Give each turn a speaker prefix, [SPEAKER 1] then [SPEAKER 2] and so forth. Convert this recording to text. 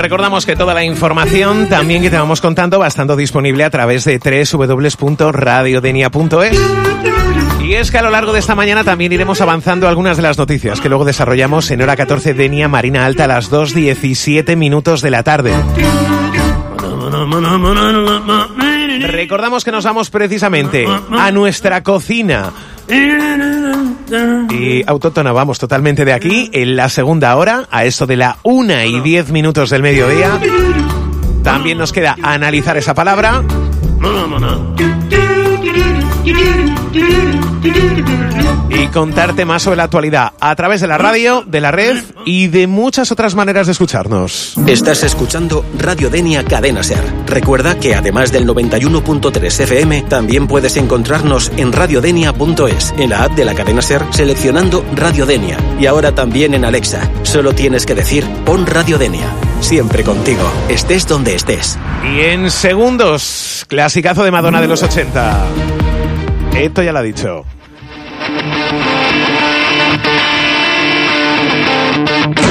[SPEAKER 1] recordamos que toda la información también que te vamos contando va estando disponible a través de www.radiodenia.es. Y es que a lo largo de esta mañana también iremos avanzando algunas de las noticias que luego desarrollamos en hora 14 Denia Marina Alta a las 2:17 de la tarde. Recordamos que nos vamos precisamente a nuestra cocina y autóctona, vamos totalmente de aquí, en la segunda hora, a eso de la 1:10 del mediodía. También nos queda analizar esa palabra y contarte más sobre la actualidad a través de la radio, de la red y de muchas otras maneras de escucharnos.
[SPEAKER 2] Estás escuchando Radio Denia Cadena Ser. Recuerda que además del 91.3 FM, también puedes encontrarnos en radiodenia.es, en la app de la Cadena Ser, seleccionando Radio Denia. Y ahora también en Alexa. Solo tienes que decir, pon Radio Denia. Siempre contigo, estés donde estés.
[SPEAKER 1] Y en segundos, clasicazo de Madonna de los 80. Esto ya lo ha dicho.